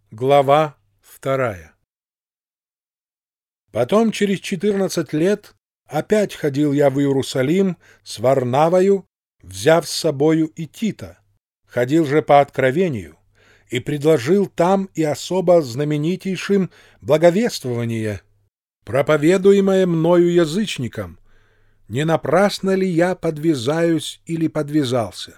Глава 2. Потом, через 14 лет, опять ходил я в Иерусалим с Варнавою, взяв с собою и Тита. Ходил же по откровению и предложил там и особо знаменитейшим благовествование, проповедуемое мною язычникам. Не напрасно ли я подвязаюсь или подвязался?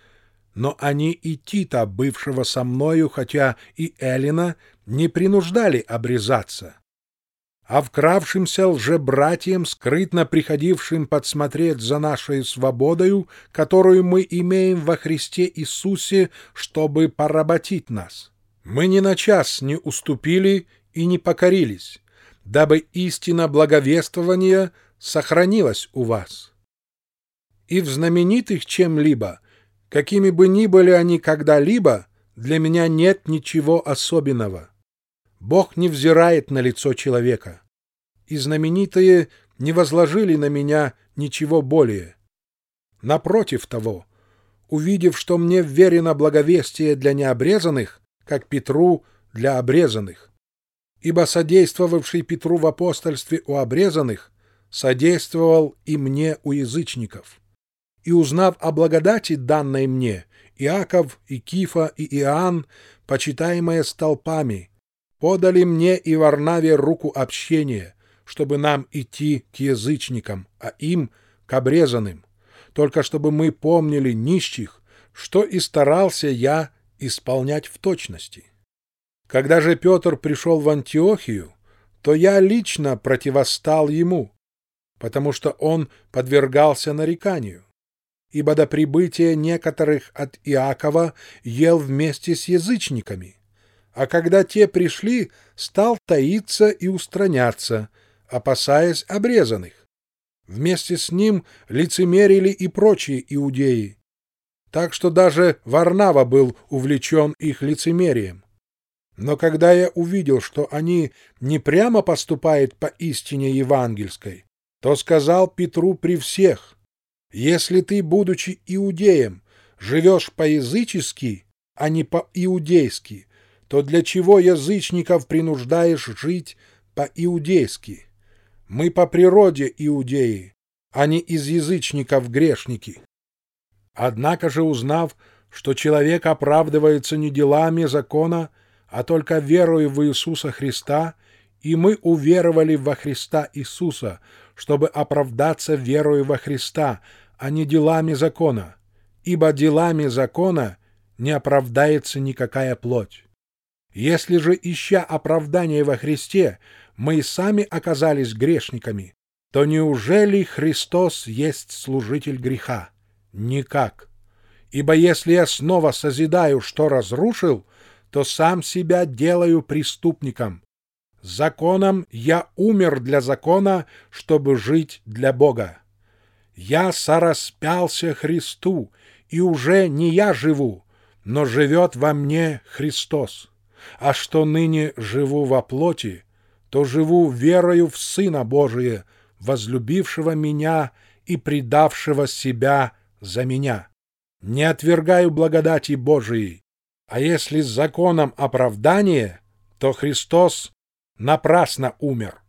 Но они и Тита, бывшего со мною, хотя и Эллина, не принуждали обрезаться. А вкравшимся лжебратьям, скрытно приходившим подсмотреть за нашей свободою, которую мы имеем во Христе Иисусе, чтобы поработить нас, мы ни на час не уступили и не покорились, дабы истина благовествования сохранилась у вас. И в знаменитых чем-либо, какими бы ни были они когда-либо, для меня нет ничего особенного. Бог не взирает на лицо человека, и знаменитые не возложили на меня ничего более. Напротив того, увидев, что мне вверено благовестие для необрезанных, как Петру для обрезанных, ибо содействовавший Петру в апостольстве у обрезанных, содействовал и мне у язычников. И узнав о благодати, данной мне, Иаков, и Кифа, и Иоанн, почитаемые столпами, подали мне и Варнаве руку общения, чтобы нам идти к язычникам, а им — к обрезанным, только чтобы мы помнили нищих, что и старался я исполнять в точности. Когда же Петр пришел в Антиохию, то я лично противостал ему, потому что он подвергался нареканию. Ибо до прибытия некоторых от Иакова ел вместе с язычниками, а когда те пришли, стал таиться и устраняться, опасаясь обрезанных. Вместе с ним лицемерили и прочие иудеи, так что даже Варнава был увлечен их лицемерием. Но когда я увидел, что они не прямо поступают по истине евангельской, то сказал Петру при всех: «Если ты, будучи иудеем, живешь по-язычески, а не по-иудейски, то для чего язычников принуждаешь жить по-иудейски? Мы по природе иудеи, а не из язычников грешники». Однако же, узнав, что человек оправдывается не делами закона, а только верою в Иисуса Христа, и мы уверовали во Христа Иисуса, чтобы оправдаться верою во Христа, а не делами закона, ибо делами закона не оправдается никакая плоть. Если же, ища оправдания во Христе, мы и сами оказались грешниками, то неужели Христос есть служитель греха? Никак. Ибо если я снова созидаю, что разрушил, то сам себя делаю преступником. Законом я умер для закона, чтобы жить для Бога. Я сораспялся Христу, и уже не я живу, но живет во мне Христос. А что ныне живу во плоти, то живу верою в Сына Божия, возлюбившего меня и предавшего себя за меня. Не отвергаю благодати Божией, а если с законом оправдание, то Христос напрасно умер.